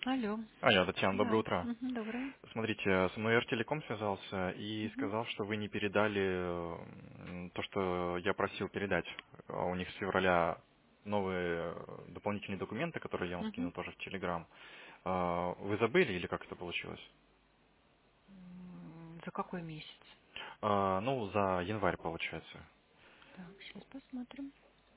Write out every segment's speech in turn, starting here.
Алло. Алло, Татьяна, доброе Да. утро. Доброе. Смотрите, со мной Артелеком связался и Мгм. сказал, что вы не передали то, что я просил передать. У них с февраля новые дополнительные документы, которые я вам скинул Мгм. тоже в Телеграм. Вы забыли или как это получилось? За какой месяц? Ну, за январь получается. Так, сейчас посмотрим,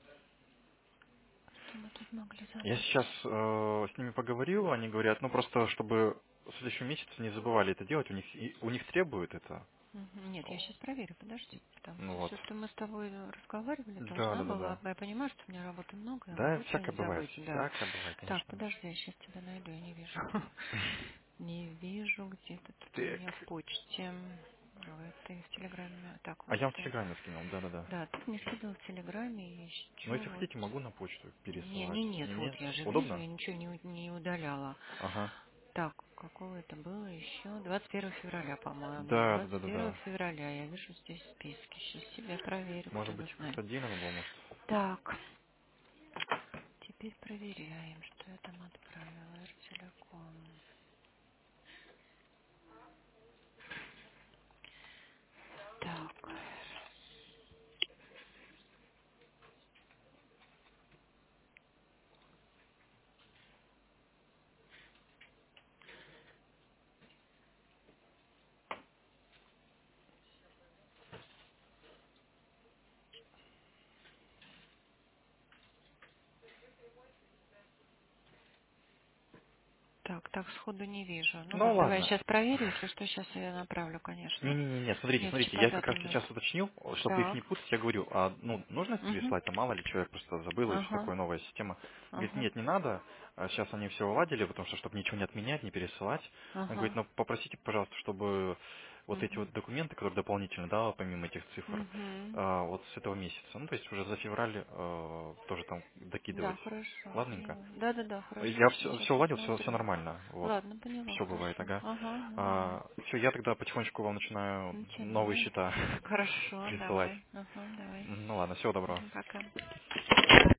что мы тут могли Я забыть. сейчас с ними поговорил, они говорят, ну просто чтобы в следующем месяце не забывали это делать, у них требуют это. Мгм. Нет, я сейчас проверю, подожди. Потому Ну что вот. все-таки мы с тобой разговаривали, Да, должна да, да, была. да. Я понимаю, что у меня работы много, я Да, могу тебя всякое не бывает, забыть, да. всякое бывает, Так, конечно. подожди, я сейчас тебя найду, я не вижу. Не вижу, где-то тут у Так. меня в почте. Ты в Телеграме. Так, А вот я вам в ты. Телеграме скинул, да-да-да. Да, ты мне скидывал в Телеграме Но еще если вот. хотите, могу на почту Не, пересылать. не, нет, вот Нет? я же вижу, Удобно? я ничего не удаляла. Ага. Так, какого это было еще? 21 февраля, по-моему. Да, да, да, да, 21 да. февраля я вижу здесь списки. Сейчас себя проверю, кто Может быть, его знает. как-то отдельно было, может. Так, теперь проверяем, что я там отправила. Эртелеком. Так, так, сходу не вижу. Ну Ну ладно, давай я ладно. сейчас проверю, если что, сейчас я направлю, конечно. Не-не-не, смотрите, Нет, смотрите, я как чемпионат у раз нас. сейчас уточнил, чтобы их не Так, путать, я говорю, ну, нужно угу, переслать, а мало ли человек просто забыл, и все ага, такое, новая система. Говорит, ага, нет, не надо, сейчас они все уладили, потому что, чтобы ничего не отменять, не пересылать. Он говорит, ага, ну, попросите, пожалуйста, чтобы вот эти угу, вот документы, которые дополнительно, да, помимо этих цифр, угу. вот с этого месяца, ну, то есть уже за февраль тоже там Да, докидывать. хорошо, Ладненько. поняла. Да, хорошо, Я я все, сейчас все уладил, все посмотрю. нормально. Вот. Ладно, поняла, Все бывает, хорошо. ага. Ага, ну давай. Все, я тогда потихонечку вам начинаю новые Начинай. счета Хорошо, присылать. давай. Ага, давай. Ну ладно, всего доброго. Мгм, пока.